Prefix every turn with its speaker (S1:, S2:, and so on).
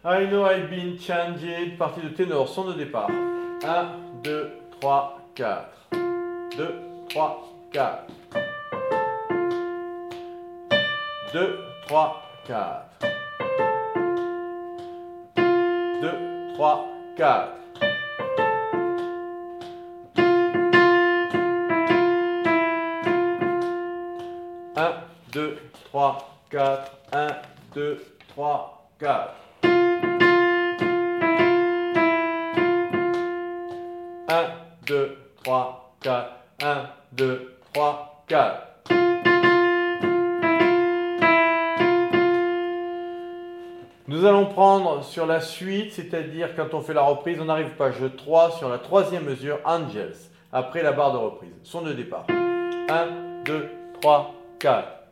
S1: I know I've been changed. Partie de ténor, son de départ. 1, 2, 3, 4. 2, 3, 4. 2, 3, 4. 2, 3, 4. 1, 2, 3, 4. 1, 2, 3, 4. 1, 2, 3, 4. 1, 2, 3, 4. Nous allons prendre sur la suite, c'est-à-dire quand on fait la reprise, on arrive page 3 sur la troisième mesure, Angels, après la barre de reprise. Son de départ. 1, 2, 3, 4.